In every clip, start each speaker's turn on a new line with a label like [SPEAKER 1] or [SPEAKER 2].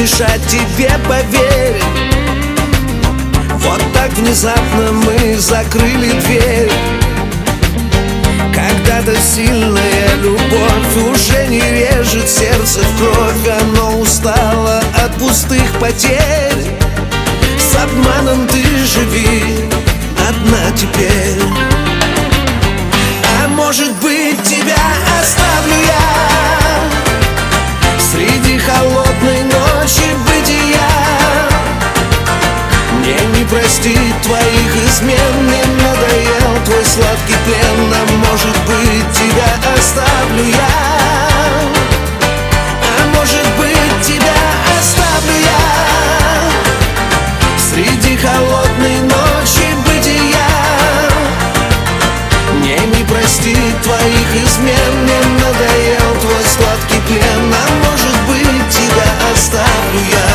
[SPEAKER 1] мешать тебе, поверь. Вот так внезапно мы закрыли дверь. Когда-то сильная любовь уже не режет сердце в кровь. Оно устало от пустых потерь. С обманом ты живи одна теперь. А может быть, тебя оставлю я среди холодной ночи бытия. Мне не простить твоих измен, мне надоел твой сладкий плен. А может быть, тебя оставлю я. А может быть, тебя оставлю я среди холодной ночи бытия. Мне не простить твоих измен, мне надоел твой сладкий плен. А может быть, тебя оставлю я.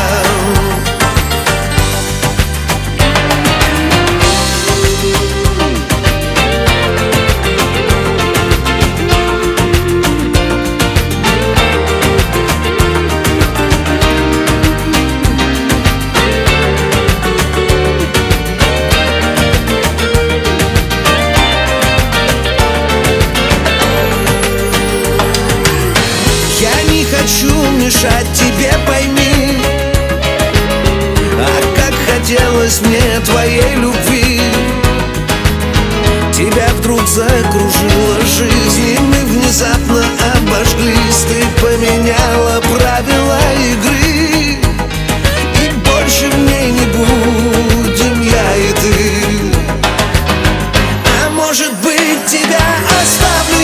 [SPEAKER 1] Хочу мешать тебе, пойми. А как хотелось мне твоей любви. Тебя вдруг закружила жизнь, и мы внезапно обожглись. Ты поменяла правила игры, и больше в ней не будем я и ты. А может быть, тебя оставлю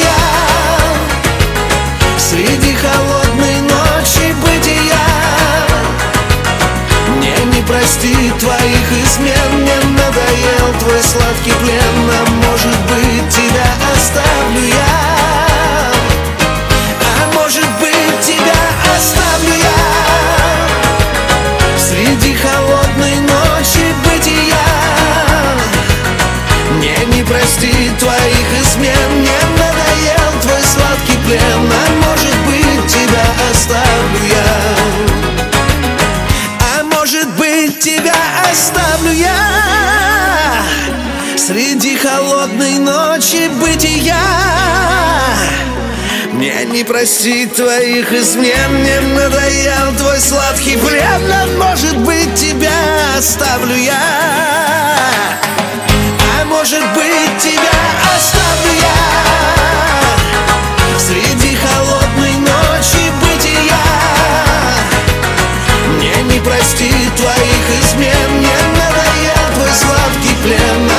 [SPEAKER 1] я среди холодной ночи бытия. Мне не простить твоих измен, мне надоел твой сладкий плен. А может быть, тебя оставлю я. А может быть, тебя оставлю я среди холодной ночи бытия. Мне не простить твоих измен, мне надоел твой сладкий плен. А может быть, тебя оставлю я. А может быть, тебя оставлю я среди холодной ночи бытия. Мне не простить твоих измен, мне надоел твой сладкий плен. А может быть, тебя оставлю я. А может быть, тебя оставлю я среди холодной ночи бытия. Мне не простить твоих измен, мне надоел твой сладкий плен.